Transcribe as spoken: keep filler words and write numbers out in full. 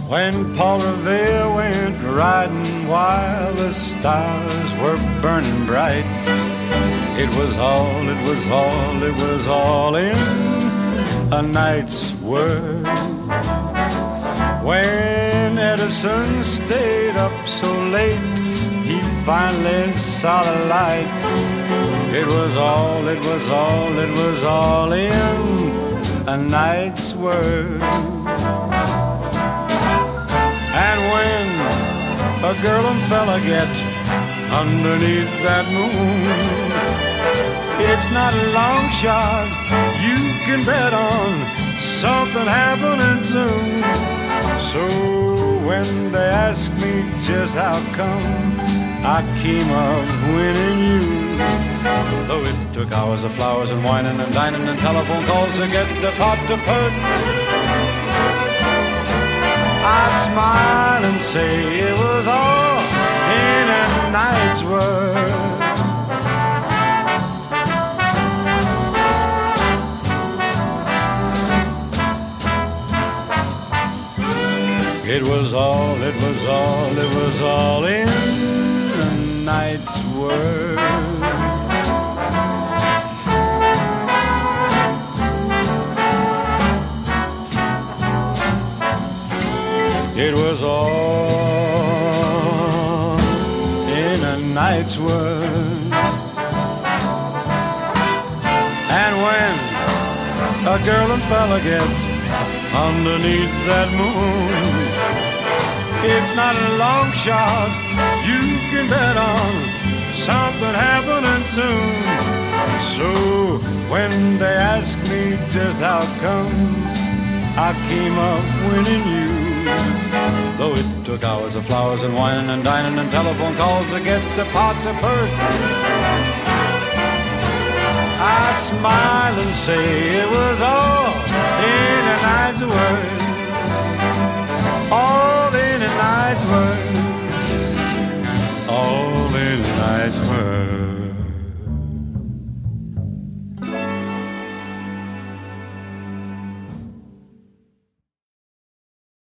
When Paul Revere went riding while the stars were burning bright, it was all, it was all, it was all in a night's work. When Edison stayed up so late, he finally saw the light. It was all, it was all, it was all in a night's work. And when a girl and fella get underneath that moon, it's not a long shot, you can bet on something happening soon. So when they ask me just how come I came up winning you, though it took hours of flowers and whining and dining and telephone calls to get the pot to put, I smile and say it was all in a night's work. It was all, it was all, it was all in a night's work. It was all in a night's work. And when a girl and fella get underneath that moon, it's not a long shot, you can bet on something happening soon. So when they ask me just how come I came up winning you, though it took hours of flowers and whining and dining and telephone calls to get the pot to perk, I smile and say it was all in a night's work. All in a night's work. All in a night's work.